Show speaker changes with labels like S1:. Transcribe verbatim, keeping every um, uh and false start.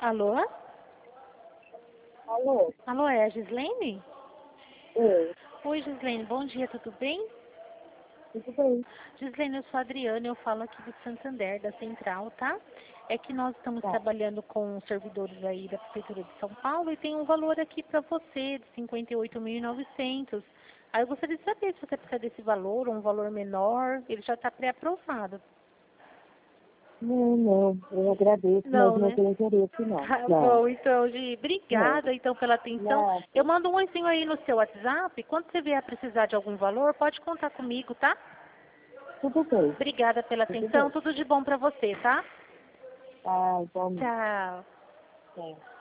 S1: Alô?
S2: Alô?
S1: Alô, é a Gislene?
S2: Oi,
S1: Oi, Gislene, bom dia, tudo bem?
S2: tudo bem?
S1: Gislene, eu sou a Adriana, eu falo aqui do Santander, da Central, tá? É que nós estamos
S2: Tá.
S1: trabalhando com servidores aí da Prefeitura de São Paulo e tem um valor aqui para você de cinquenta e oito mil e novecentos. Aí eu gostaria de saber se você precisa desse valor ou um valor menor, ele já está pré-aprovado.
S2: Não, não, eu agradeço, mas
S1: Não,
S2: não
S1: né?
S2: tenho interesse, não.
S1: Tá
S2: Não,
S1: bom, então, Gi,
S2: não,
S1: obrigada então pela atenção.
S2: não.
S1: Eu mando um oizinho aí no seu WhatsApp. Quando você vier precisar de algum valor, pode contar comigo, tá?
S2: Tudo bem,
S1: Obrigada pela
S2: tudo
S1: atenção.
S2: bem.
S1: Tudo de bom pra você, tá?
S2: Ah, então,
S1: Tchau.
S2: é.